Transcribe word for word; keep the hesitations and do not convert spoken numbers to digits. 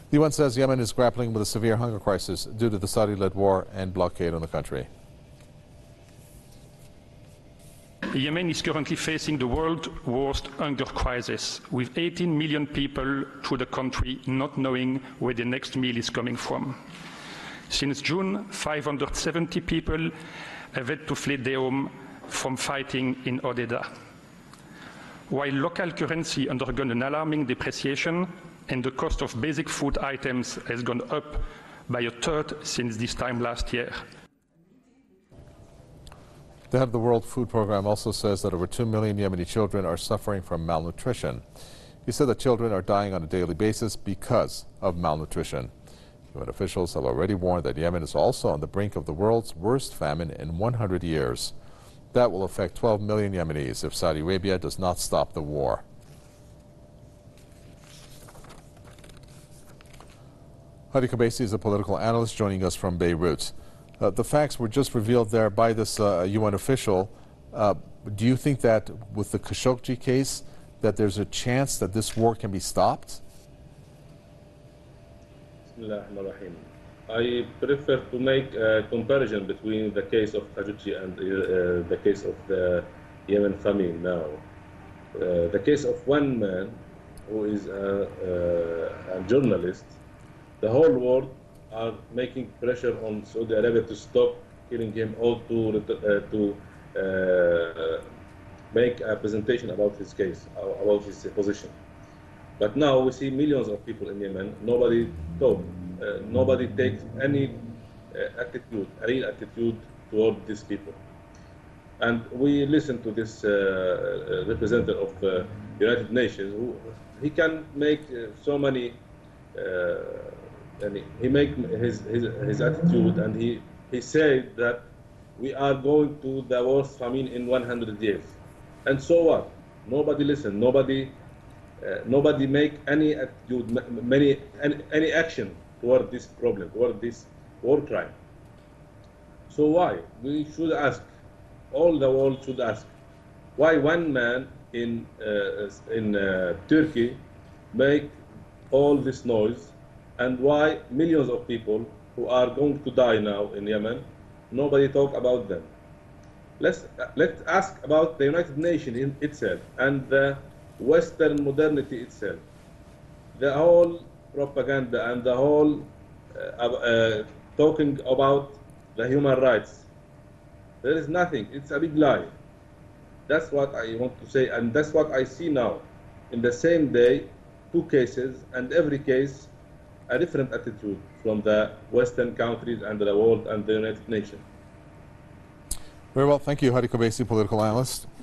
The U N says Yemen is grappling with a severe hunger crisis due to the Saudi-led war and blockade on the country. Yemen is currently facing the world's worst hunger crisis, with eighteen million people through the country not knowing where the next meal is coming from. Since June, five hundred seventy people have had to flee their home from fighting in Hodeidah. While local currency undergone an alarming depreciation and the cost of basic food items has gone up by a third since this time last year. The head of the World Food Program also says that over two million Yemeni children are suffering from malnutrition. He said that children are dying on a daily basis because of malnutrition. U N officials have already warned that Yemen is also on the brink of the world's worst famine in one hundred years. That will affect twelve million Yemenis if Saudi Arabia does not stop the war. Hadi Qubaisi is a political analyst joining us from Beirut. Uh, the facts were just revealed there by this uh, U N official. Uh, do you think that with the Khashoggi case that there's a chance that this war can be stopped? I prefer to make a comparison between the case of Khashoggi and uh, the case of the Yemen famine now. Uh, the case of one man who is a, a, a journalist, the whole world are making pressure on Saudi Arabia to stop killing him or to, uh, to uh, make a presentation about his case, about his position. But now we see millions of people in Yemen, nobody talk, uh, nobody takes any uh, attitude, a real attitude toward these people. And we listen to this uh, representative of the uh, United Nations, who he can make uh, so many uh, and he make his, his, his attitude, and he, he said that we are going to the worst famine in one hundred years. And so what? Nobody listen, nobody, uh, nobody make any attitude, many, any, any action toward this problem, toward this war crime. So why? We should ask, all the world should ask, why one man in, uh, in uh, Turkey make all this noise, and why millions of people who are going to die now in Yemen, nobody talk about them. Let's, let's ask about the United Nations in itself and the Western modernity itself. The whole propaganda and the whole uh, uh, talking about the human rights. There is nothing, it's a big lie. That's what I want to say, and that's what I see now. In the same day, two cases, and every case a different attitude from the Western countries and the world and the United Nations. Very well. Thank you, Hadi Qubaisi, political analyst.